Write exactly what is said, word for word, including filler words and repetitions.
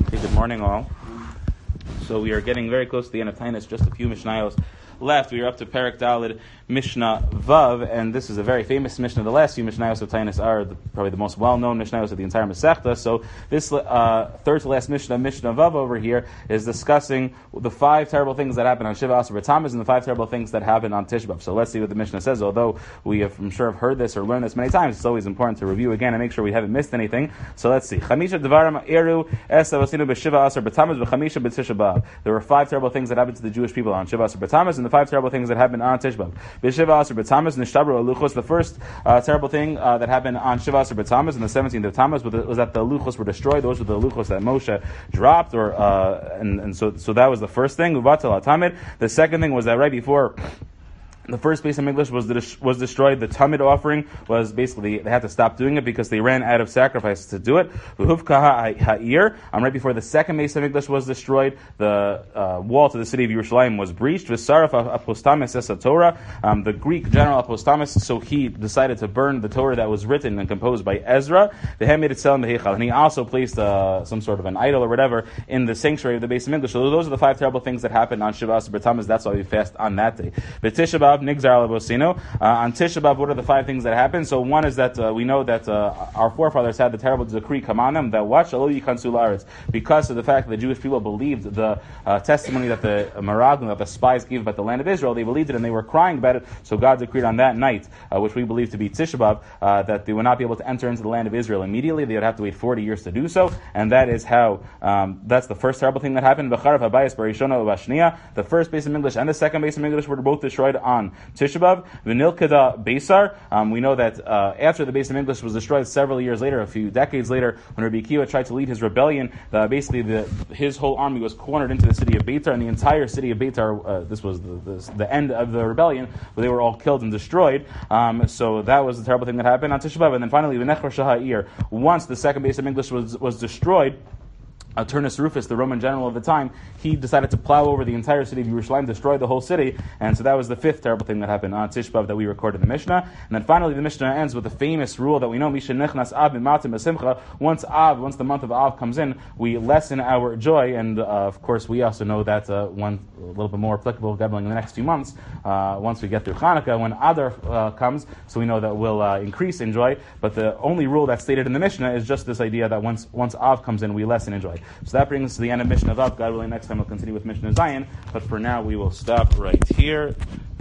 Okay, good morning all. So we are getting very close to the end of Tainus, just a few Mishnayos left. We are up to Perek Daled Mishnah Vav, and this is a very famous Mishnah. The last few Mishnayos of Tainus are the, probably the most well-known Mishnayos of the entire Masechta. So this uh, third to last Mishnah, Mishnah Vav over here, is discussing the five terrible things that happen on Shiva Asar B'Tammuz and the five terrible things that happen on Tisha B'Av. So let's see what the Mishnah says. Although we have, I'm sure have heard this or learned this many times, it's always important to review again and make sure we haven't missed anything. So let's see. Chamisha Devarim Eru Es Avosinu B'Shiva Asar B'Tammuz V'Chamisha B'Tisha B'Av. There were five terrible things that happened to the Jewish people on Shiva Asar B'Tammuz, and the five terrible things that happened on Tisha B'Av. B'Shiva Asar B'Tammuz Nishtabru Aluchos. The first uh, terrible thing uh, that happened on Shiva Asar B'Tammuz, on the seventeenth of Tammuz, was, was that the Aluchos were destroyed. Those were the Aluchos that Moshe dropped, or uh, and, and so so that was the first thing. Uvatal Atamid. The second thing was that right before the first Beis Hamikdash was was destroyed, the Tamid offering was basically, they had to stop doing it because they ran out of sacrifices to do it. Ha'ir, um, right before the second Beis Hamikdash was destroyed, the uh, wall to the city of Yerushalayim was breached. V'saraf apostamis es Torah, um, the Greek general apostamis, so he decided to burn the Torah that was written and composed by Ezra. The Hamid Etzel Mehechal, and he also placed uh, some sort of an idol or whatever in the sanctuary of the Beis Hamikdash. So those are the five terrible things that happened on Shiva Asar B'Tammuz. That's why we fast on that day. But Tisha B'Av Nigzar Alabosino. Uh, on Tisha B'Av, what are the five things that happen? So one is that uh, we know that uh, our forefathers had the terrible decree come on them that watch because of the fact that the Jewish people believed the uh, testimony that the uh, Meraglim, that the spies gave about the land of Israel. They believed it and they were crying about it. So God decreed on that night, uh, which we believe to be Tisha B'Av, uh, that they would not be able to enter into the land of Israel immediately. They would have to wait forty years to do so. And that is how, um, that's the first terrible thing that happened. The first Beis Hamikdash and the second Beis Hamikdash were both destroyed on Tisha B'Av. V'nilkada Beisar. Um, we know that uh, after the Beis Hamikdash was destroyed several years later, a few decades later, when Rabbi Akiva tried to lead his rebellion, uh, basically the, his whole army was cornered into the city of Beitar, and the entire city of Beitar, uh, this was the, the, the end of the rebellion, where they were all killed and destroyed. Um, so that was the terrible thing that happened on Tisha B'Av. And then finally, V'nechor Shaha'ir. Once the second Beis Hamikdash was, was destroyed, Uh, Turnus Rufus, the Roman general of the time, he decided to plow over the entire city of Yerushalayim, destroy the whole city, and so that was the fifth terrible thing that happened on Tisha B'Av that we recorded in the Mishnah. And then finally, the Mishnah ends with the famous rule that we know: Misha nechnas Av b'matim b'simcha. Once Av, once the month of Av comes in, we lessen our joy, and uh, of course, we also know that uh, one a little bit more applicable gabbling in the next few months. Uh, once we get through Hanukkah, when Adar uh, comes, so we know that we'll uh, increase in joy. But the only rule that's stated in the Mishnah is just this idea that once once Av comes in, we lessen in joy. So that brings us to the end of Mishnah Vav. God willing, next time we'll continue with Mishnah Zion. But for now, we will stop right here.